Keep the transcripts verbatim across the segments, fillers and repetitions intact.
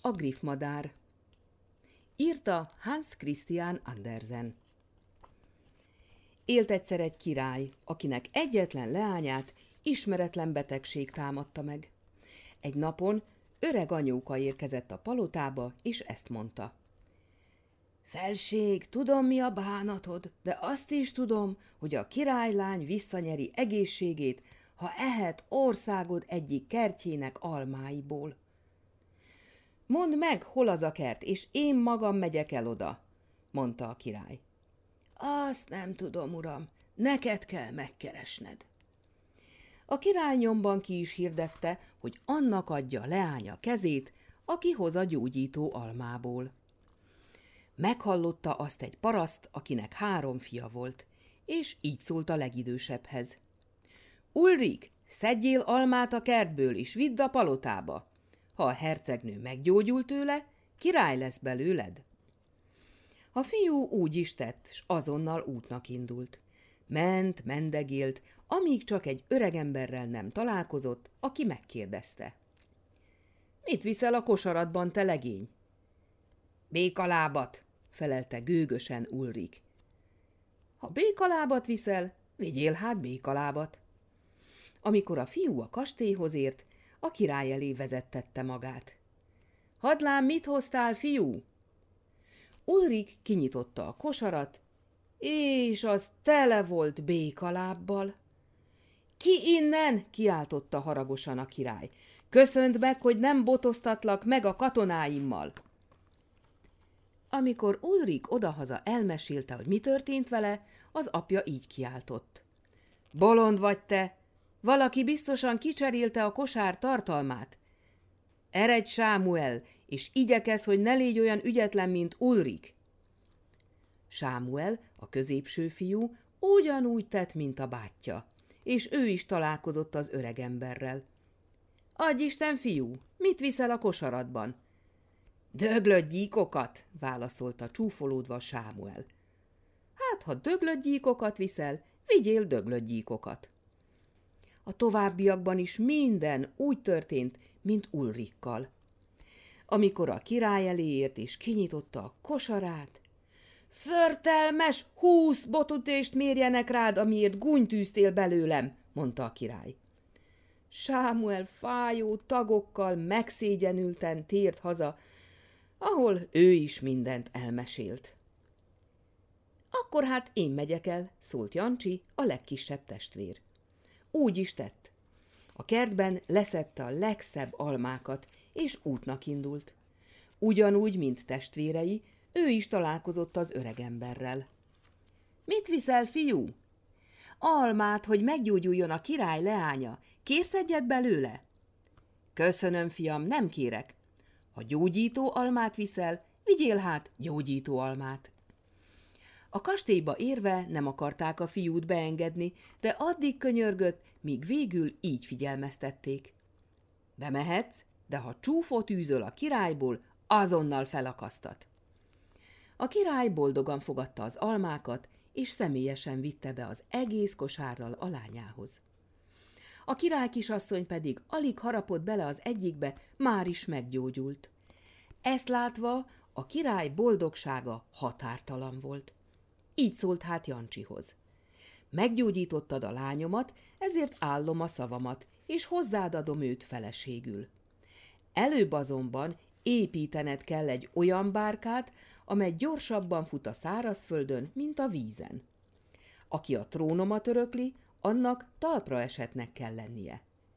A griffmadár. Írta Hans Christian Andersen. Élt egyszer egy király, akinek egyetlen leányát ismeretlen betegség támadta meg. Egy napon öreg anyóka érkezett a palotába, és ezt mondta. Felség, tudom, mi a bánatod, de azt is tudom, hogy a királylány visszanyeri egészségét, ha ehet országod egyik kertjének almáiból. Mondd meg, hol az a kert, és én magam megyek el oda, mondta a király. Azt nem tudom, uram, neked kell megkeresned. A király nyomban ki is hirdette, hogy annak adja a leánya kezét, aki hoz a gyógyító almából. Meghallotta azt egy paraszt, akinek három fia volt, és így szólt a legidősebbhez. Ulrik, szedjél almát a kertből, és vidd a palotába. Ha a hercegnő meggyógyul tőle, király lesz belőled. A fiú úgy is tett, s azonnal útnak indult. Ment, mendegélt, amíg csak egy öregemberrel nem találkozott, aki megkérdezte. Mit viszel a kosaratban, te legény? Békalábat, felelte gőgösen Ulrik. Ha békalábat viszel, vigyél hát békalábat. Amikor a fiú a kastélyhoz ért, a király elé vezettette magát. Hadd lám, mit hoztál, fiú? Ulrik kinyitotta a kosarat, és az tele volt békalábbal. Ki innen? Kiáltotta haragosan a király. Köszönd meg, hogy nem botoztatlak meg a katonáimmal. Amikor Ulrik odahaza elmesélte, hogy mi történt vele, az apja így kiáltott. Bolond vagy te! Valaki biztosan kicserélte a kosár tartalmát. Eredj, Sámuel, és igyekezz, hogy ne légy olyan ügyetlen, mint Ulrik. Sámuel, a középső fiú, ugyanúgy tett, mint a bátyja, és ő is találkozott az öregemberrel. Adj Isten, fiú, mit viszel a kosaratban? Döglött gyíkokat, válaszolta csúfolódva Sámuel. Hát, ha döglött gyíkokat viszel, vigyél döglött gyíkokat. A továbbiakban is minden úgy történt, mint Ulrikkal. Amikor a király elé ért és kinyitotta a kosarát, förtelmes, húsz botütést mérjenek rád, amiért gúnytűztél belőlem, mondta a király. Sámuel fájó tagokkal megszégyenülten tért haza, ahol ő is mindent elmesélt. Akkor hát én megyek el, szólt Jancsi, a legkisebb testvér. Úgy is tett. A kertben leszedte a legszebb almákat, és útnak indult. Ugyanúgy, mint testvérei, ő is találkozott az öregemberrel. Mit viszel, fiú? Almát, hogy meggyógyuljon a király leánya. Kérsz egyet belőle? Köszönöm, fiam, nem kérek. Ha gyógyító almát viszel, vigyél hát gyógyító almát. A kastélyba érve nem akarták a fiút beengedni, de addig könyörgött, míg végül így figyelmeztették. Bemehetsz, de ha csúfot űzöl a királyból, azonnal felakasztat. A király boldogan fogadta az almákat, és személyesen vitte be az egész kosárral a lányához. A király kisasszony pedig alig harapott bele az egyikbe, már is meggyógyult. Ezt látva a király boldogsága határtalan volt. Így szólt hát Jancsihoz. Meggyógyítottad a lányomat, ezért állom a szavamat, és hozzád adom őt feleségül. Előbb azonban építened kell egy olyan bárkát, amely gyorsabban fut a szárazföldön, mint a vízen. Aki a trónomat örökli, annak talpra esetnek kell lennie.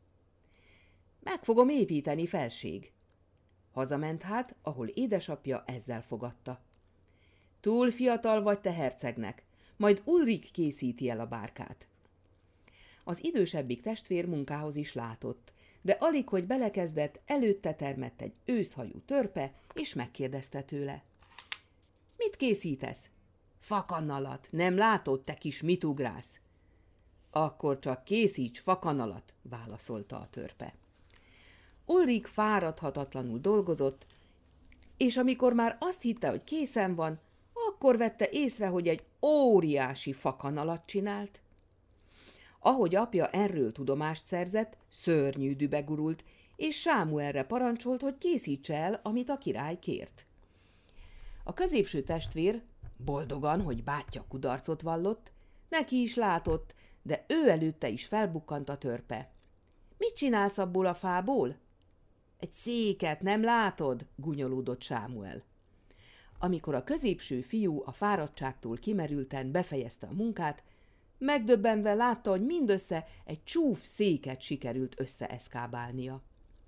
Meg fogom építeni, felség. Hazament hát, ahol édesapja ezzel fogadta. Túl fiatal vagy te hercegnek, majd Ulrik készíti el a bárkát. Az idősebbik testvér munkához is látott, de alig, hogy belekezdett, előtte termett egy őszhajú törpe, és megkérdezte tőle. Mit készítesz? Fakanalat, nem látod, te kis mitugrász? Akkor csak készíts fakanalat, válaszolta a törpe. Ulrik fáradhatatlanul dolgozott, és amikor már azt hitte, hogy készen van, akkor vette észre, hogy egy óriási fakanalat csinált. Ahogy apja erről tudomást szerzett, szörnyű dübe gurult, és Sámuelre parancsolt, hogy készítse el, amit a király kért. A középső testvér, boldogan, hogy bátyja kudarcot vallott, neki is látott, de ő előtte is felbukkant a törpe. Mit csinálsz abból a fából? Egy széket, nem látod? Gúnyolódott Sámuel. Amikor a középső fiú a fáradtságtól kimerülten befejezte a munkát, megdöbbenve látta, hogy mindössze egy csúf széket sikerült összeeszkábálnia.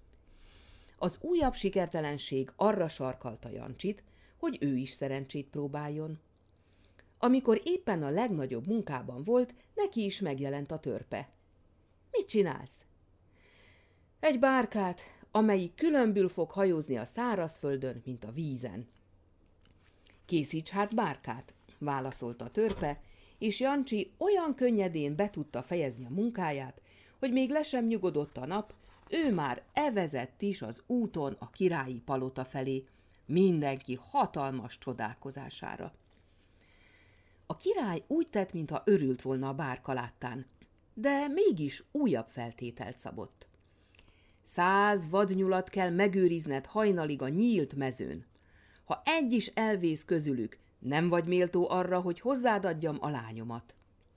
Az újabb sikertelenség arra sarkalta Jancsit, hogy ő is szerencsét próbáljon. Amikor éppen a legnagyobb munkában volt, neki is megjelent a törpe. Mit csinálsz? Egy bárkát, amelyik különbül fog hajózni a szárazföldön, mint a vízen. Készíts hát bárkát, válaszolta a törpe, és Jancsi olyan könnyedén be tudta fejezni a munkáját, hogy még le sem nyugodott a nap, ő már evezett is az úton a királyi palota felé, mindenki hatalmas csodálkozására. A király úgy tett, mintha örült volna a bárka láttán, de mégis újabb feltételt szabott. Száz vadnyulat kell megőrizned hajnalig a nyílt mezőn. Ha egy is elvész közülük, nem vagy méltó arra, hogy hozzád adjam a lányomat.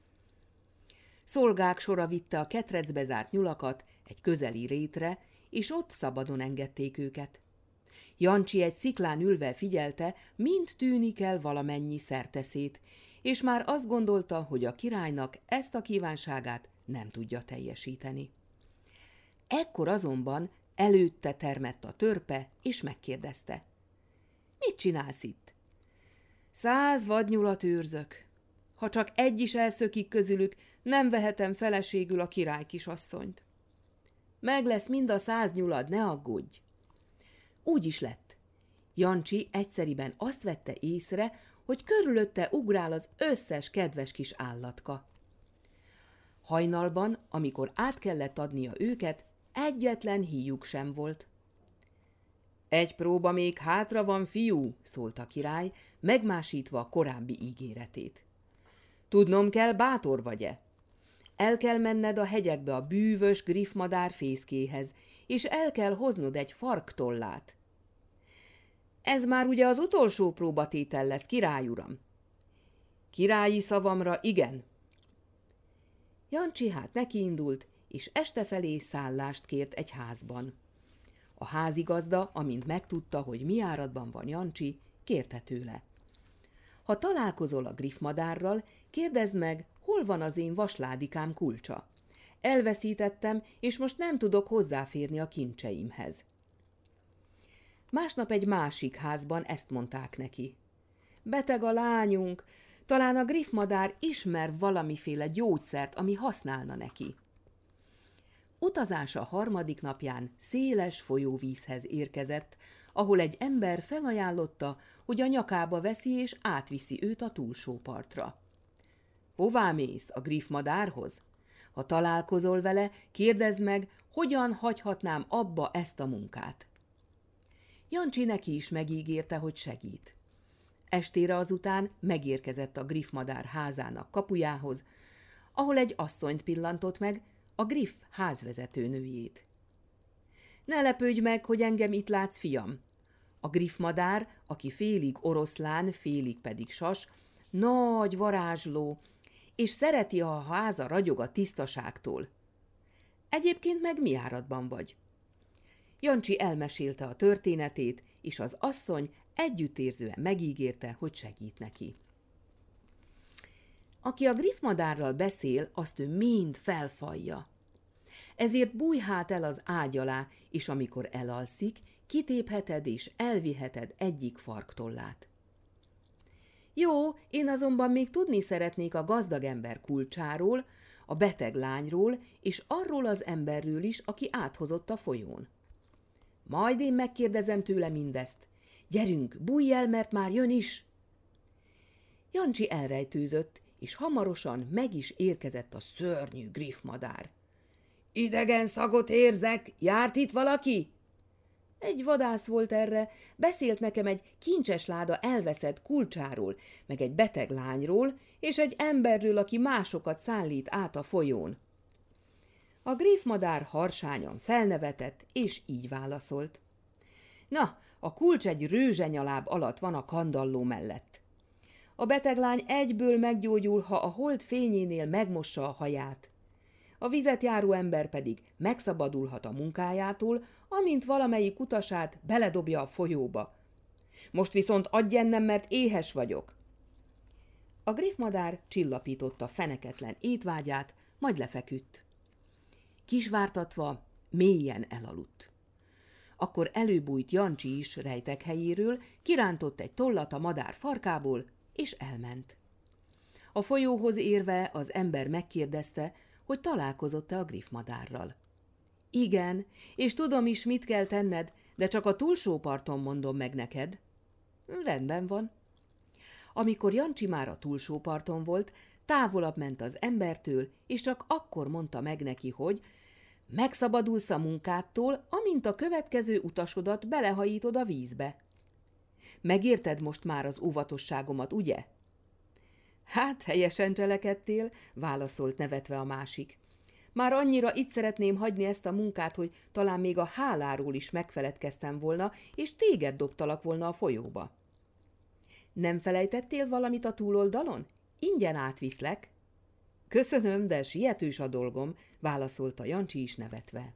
Szolgák sora vitte a ketrecbe zárt nyulakat egy közeli rétre, és ott szabadon engedték őket. Jancsi egy sziklán ülve figyelte, mind tűnik el valamennyi szerteszét, és már azt gondolta, hogy a királynak ezt a kívánságát nem tudja teljesíteni. Ekkor azonban előtte termett a törpe, és megkérdezte. Mit csinálsz itt? Száz vadnyulat őrzök. Ha csak egy is elszökik közülük, nem vehetem feleségül a király kisasszonyt. Meg lesz mind a száz nyulad, ne aggódj. Úgy is lett. Jancsi egyszeriben azt vette észre, hogy körülötte ugrál az összes kedves kis állatka. Hajnalban, amikor át kellett adnia őket, egyetlen híjuk sem volt. Egy próba még hátra van, fiú, szólt a király, megmásítva a korábbi ígéretét. Tudnom kell, bátor vagy-e? El kell menned a hegyekbe a bűvös griffmadár fészkéhez, és el kell hoznod egy farktollát. Ez már ugye az utolsó próbatétel lesz, király uram. Királyi szavamra igen. Jancsi hát nekiindult, és este felé szállást kért egy házban. A házigazda, amint megtudta, hogy mi áradban van Jancsi, kérte tőle. Ha találkozol a griffmadárral, kérdezd meg, hol van az én vasládikám kulcsa. Elveszítettem, és most nem tudok hozzáférni a kincseimhez. Másnap egy másik házban ezt mondták neki. Beteg a lányunk, talán a griffmadár ismer valamiféle gyógyszert, ami használna neki. Utazása harmadik napján széles folyóvízhez érkezett, ahol egy ember felajánlotta, hogy a nyakába veszi és átviszi őt a túlsó partra. Hová mész, a griffmadárhoz? Ha találkozol vele, kérdezd meg, hogyan hagyhatnám abba ezt a munkát. Jancsi neki is megígérte, hogy segít. Estére azután megérkezett a griffmadár házának kapujához, ahol egy asszonyt pillantott meg, a griff házvezetőnőjét. Ne lepődj meg, hogy engem itt látsz, fiam. A griffmadár, aki félig oroszlán, félig pedig sas, nagy, varázsló, és szereti, ha a háza ragyog a tisztaságtól. Egyébként meg mi áradban vagy? Jancsi elmesélte a történetét, és az asszony együttérzően megígérte, hogy segít neki. Aki a griffmadárral beszél, azt ő mind felfalja. Ezért bújj hát el az ágy alá, és amikor elalszik, kitépheted és elviheted egyik farktollát. Jó, én azonban még tudni szeretnék a gazdag ember kulcsáról, a beteg lányról, és arról az emberről is, aki áthozott a folyón. Majd én megkérdezem tőle mindezt. Gyerünk, bújj el, mert már jön is! Jancsi elrejtőzött, és hamarosan meg is érkezett a szörnyű griffmadár. Idegen szagot érzek, járt itt valaki? Egy vadász volt erre, beszélt nekem egy kincses láda elveszett kulcsáról, meg egy beteg lányról, és egy emberről, aki másokat szállít át a folyón. A griffmadár harsányan felnevetett, és így válaszolt. Na, a kulcs egy rőzsenyaláb alatt van a kandalló mellett. A beteglány egyből meggyógyul, ha a hold fényénél megmossa a haját. A vizet járó ember pedig megszabadulhat a munkájától, amint valamelyik utasát beledobja a folyóba. Most viszont adj ennem, mert éhes vagyok. A griffmadár csillapította feneketlen étvágyát, majd lefeküdt. Kisvártatva mélyen elaludt. Akkor előbújt Jancsi is rejtek helyéről, kirántott egy tollat a madár farkából, és elment. A folyóhoz érve az ember megkérdezte, hogy találkozott-e a griffmadárral. Igen, és tudom is, mit kell tenned, de csak a túlsó parton mondom meg neked. Rendben van. Amikor Jancsi már a túlsó parton volt, távolabb ment az embertől, és csak akkor mondta meg neki, hogy megszabadulsz a munkádtól, amint a következő utasodat belehajítod a vízbe. Megérted most már az óvatosságomat, ugye? Hát, helyesen cselekedtél, válaszolt nevetve a másik. Már annyira itt szeretném hagyni ezt a munkát, hogy talán még a háláról is megfeledkeztem volna, és téged dobtalak volna a folyóba. Nem felejtettél valamit a túloldalon? Ingyen átviszlek. Köszönöm, de sietős a dolgom, válaszolta Jancsi is nevetve.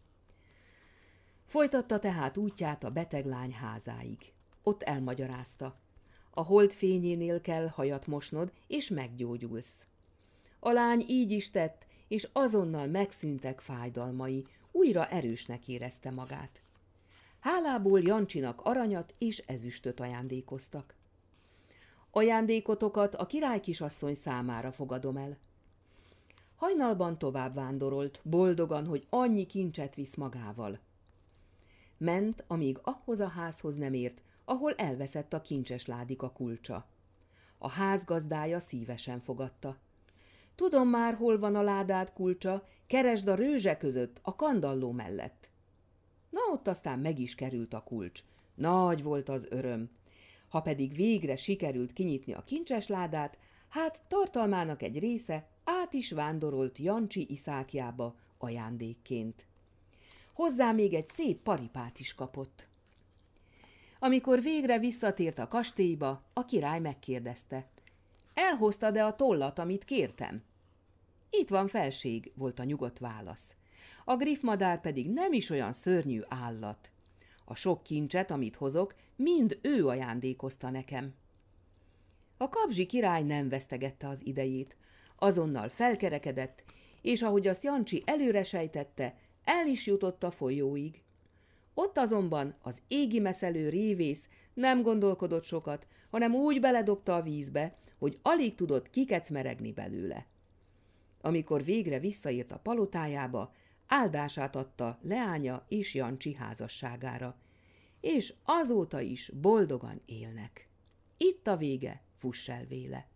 Folytatta tehát útját a beteglány házáig. Ott elmagyarázta. A hold fényénél kell hajat mosnod, és meggyógyulsz. A lány így is tett, és azonnal megszűntek fájdalmai, újra erősnek érezte magát. Hálából Jancsinak aranyat és ezüstöt ajándékoztak. Ajándékotokat a királykisasszony számára fogadom el. Hajnalban tovább vándorolt, boldogan, hogy annyi kincset visz magával. Ment, amíg ahhoz a házhoz nem ért, ahol elveszett a kincses ládika kulcsa. A házgazdája szívesen fogadta. Tudom már, hol van a ládád kulcsa, keresd a rőzse között, a kandalló mellett. Na, ott aztán meg is került a kulcs. Nagy volt az öröm. Ha pedig végre sikerült kinyitni a kincses ládát, hát tartalmának egy része át is vándorolt Jancsi iszákjába ajándékként. Hozzá még egy szép paripát is kapott. Amikor végre visszatért a kastélyba, a király megkérdezte. Elhoztad-e a tollat, amit kértem? Itt van, felség, volt a nyugodt válasz. A griffmadár pedig nem is olyan szörnyű állat. A sok kincset, amit hozok, mind ő ajándékozta nekem. A kabzsi király nem vesztegette az idejét. Azonnal felkerekedett, és ahogy azt Jancsi előre sejtette, el is jutott a folyóig. Ott azonban az égi meszelő révész nem gondolkodott sokat, hanem úgy beledobta a vízbe, hogy alig tudott kikecmeregni belőle. Amikor végre visszaért a palotájába, áldását adta leánya és Jancsi házasságára, és azóta is boldogan élnek. Itt a vége, fuss el véle!